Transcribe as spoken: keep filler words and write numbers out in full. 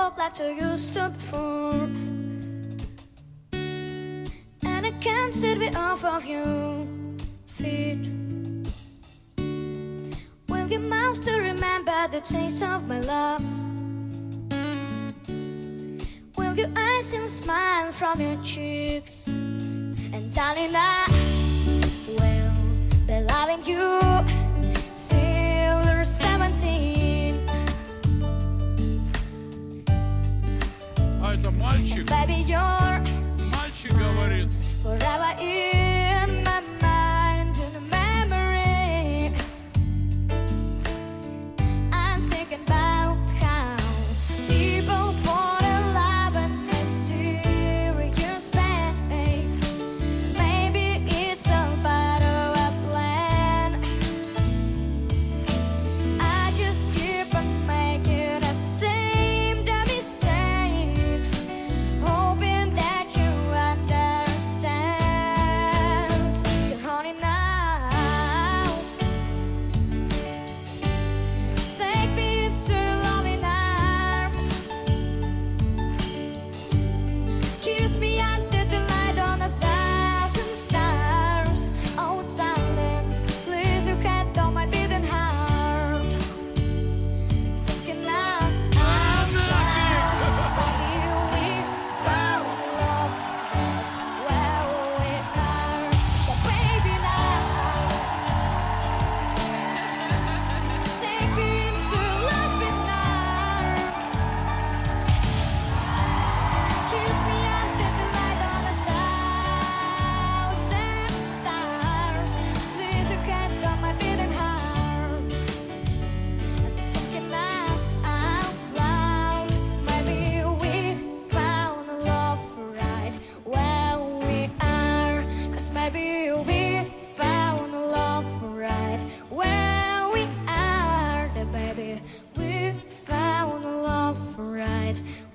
walk like you used to before, and I can't sit me off of your feet. Will your mouth still remember the taste of my love? Will your eyes still smile from your cheeks? And darling, I will be loving you till you're seventeen. А это мальчик? Baby, you're Мальчик говорит. forever in my mind, in a memory. I'm thinking about how people fall in love in mysterious ways. Maybe it's all part of a plan. I just keep on making the same dumb mistakes, hoping that you understand. So honey, now take me into loving arms, kiss me under the light on a thousand stars. Oh darling, please your hand on my beating heart. Thinking out loud, baby, we found love where we are. But baby, now take me into loving arms, kiss me under the light on a thousand stars. Please your hand on my beating heart. And thinking out loud, maybe we found love right where we are. 'Cause maybe we found love right where we are. The baby, we found love right